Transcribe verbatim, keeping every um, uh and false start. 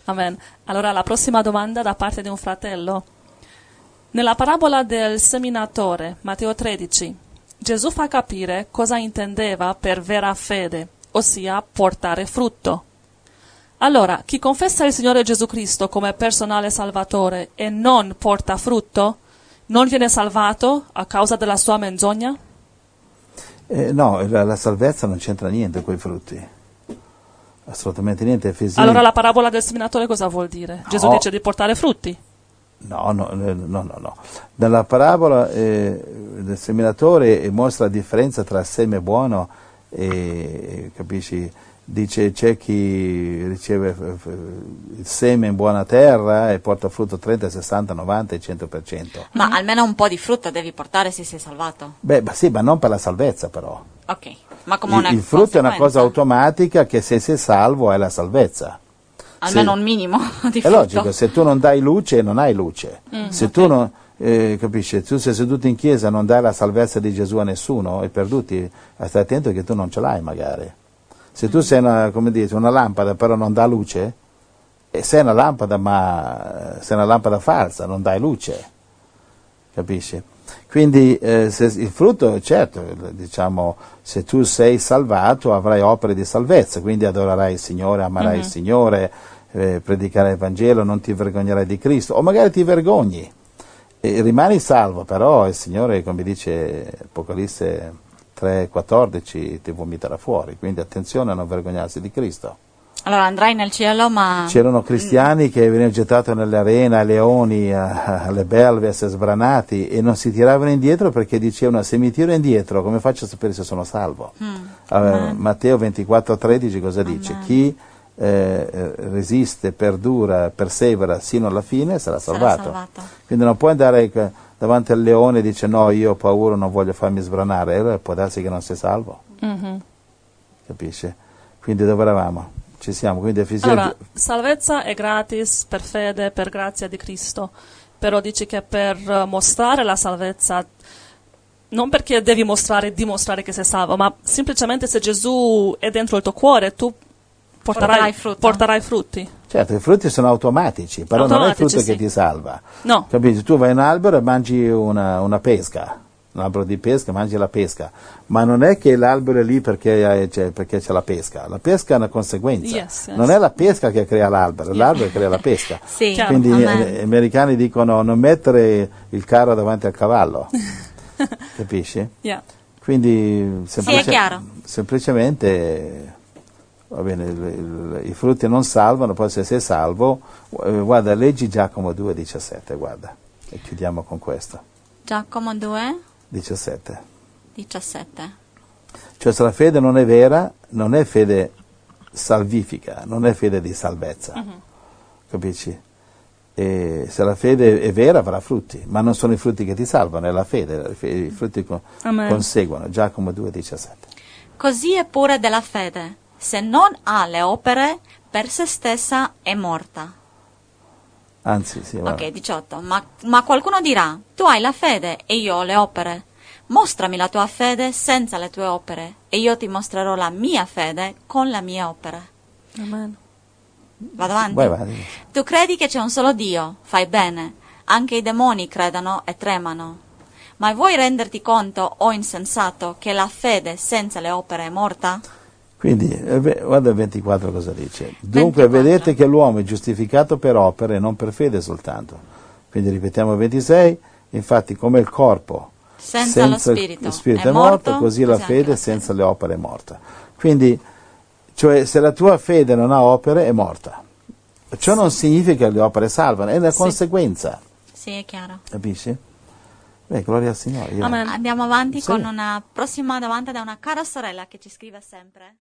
Amen. Allora la prossima domanda da parte di un fratello. Nella parabola del seminatore, Matteo tredici, Gesù fa capire cosa intendeva per vera fede, ossia portare frutto. Allora, chi confessa il Signore Gesù Cristo come personale salvatore e non porta frutto, non viene salvato a causa della sua menzogna? Eh, no, la, la salvezza non c'entra niente con i frutti. Assolutamente niente. Efesini... Allora la parabola del seminatore cosa vuol dire? No. Gesù dice di portare frutti. No, no, no, no, no. Nella parabola eh, del seminatore mostra la differenza tra seme buono e, capisci, dice c'è chi riceve il seme in buona terra e porta frutto trenta, sessanta, novanta e cento per cento. Ma almeno un po' di frutta devi portare se sei salvato. Beh, ma sì, ma non per la salvezza però. Ok, ma come una Il, il frutto è una conseguenza. cosa automatica che se sei salvo è la salvezza. Almeno Se- un minimo di È frutto. logico, se tu non dai luce non hai luce. Mm, se ok. tu non, eh, capisci, tu sei seduto in chiesa e non dai la salvezza di Gesù a nessuno, ai perduti, stai attento che tu non ce l'hai magari. Se tu sei una, come dite, una lampada però non dà luce, e sei una lampada ma sei una lampada falsa, non dai luce. Capisci? Quindi eh, se il frutto, certo, diciamo, se tu sei salvato avrai opere di salvezza, quindi adorerai il Signore, amarai Mhm. il Signore, eh, predicherai il Vangelo, non ti vergognerai di Cristo, o magari ti vergogni, e rimani salvo, però il Signore, come dice Apocalisse tre quattordici, ti vomiterà fuori, quindi attenzione a non vergognarsi di Cristo. Allora andrai nel cielo, ma... C'erano cristiani che venivano gettati nelle arene, ai leoni, a- alle belve, a essere sbranati e non si tiravano indietro perché dicevano se mi tiro indietro come faccio a sapere se sono salvo? Mm. Eh, Amen. Matteo ventiquattro tredici cosa dice? Amen. Chi eh, eh, resiste, perdura, persevera sino alla fine sarà Sarà salvato. salvato. Quindi non puoi andare eh, davanti al leone e dice no, io ho paura, non voglio farmi sbranare, e allora può darsi che non sei salvo, Mhm. capisci? Quindi dove eravamo? Ci siamo, quindi Efesini... Allora, salvezza è gratis per fede, per grazia di Cristo, però dici che per eh, mostrare la salvezza, non perché devi mostrare e dimostrare che sei salvo, ma semplicemente se Gesù è dentro il tuo cuore, tu porterai, Porterai frutto. porterai frutti. Certo, i frutti sono automatici, però non è il Automatici, frutto sì. che ti salva. No. Capisci? Tu vai in un albero e mangi una, una pesca, un albero di pesca, mangi la pesca, ma non è che l'albero è lì perché, hai- c'è, perché c'è la pesca, la pesca è una conseguenza, Yes, yes. non è la pesca che crea l'albero, è l'albero che crea la pesca. Sì, Chiaro. Quindi Amen. eh, gli americani dicono non mettere il carro davanti al cavallo, capisci? Yeah. Quindi semplice- chiaro. semplicemente va bene, il- il- i frutti non salvano, poi se sei salvo, eh, guarda, leggi Giacomo due diciassette, guarda, e chiudiamo con questo, Giacomo due, diciassette. diciassette. Cioè se la fede non è vera, non è fede salvifica, non è fede di salvezza, Mhm. capisci? E se la fede è vera avrà frutti, ma non sono i frutti che ti salvano, è la fede, i frutti co- Amen. conseguono, Giacomo due diciassette. Così è pure della fede. Se non ha le opere, per se stessa è morta. Anzi, sì, guarda. Ok, diciotto. Ma, ma qualcuno dirà, tu hai la fede e io ho le opere. Mostrami la tua fede senza le tue opere e io ti mostrerò la mia fede con le mie opere. Amen. Vado avanti? Vai avanti. Tu credi che c'è un solo Dio? Fai bene. Anche i demoni credono e tremano. Ma vuoi renderti conto, o insensato, che la fede senza le opere è morta? Quindi, eh, beh, guarda il ventiquattro cosa dice. Dunque ventiquattro. vedete che l'uomo è giustificato per opere, non per fede soltanto. Quindi ripetiamo il ventisei, infatti come il corpo Senza lo spirito lo spirito è è morto, morto, così la così anche fede la senza fede. le opere è morta. Quindi, cioè, se la tua fede non ha opere, è morta. Ciò non significa che le opere salvano, è una Sì. conseguenza, Sì, è chiaro. capisci? Beh, gloria al Signore. Io- Amen. Andiamo avanti Sì. con una prossima domanda da una cara sorella che ci scrive sempre.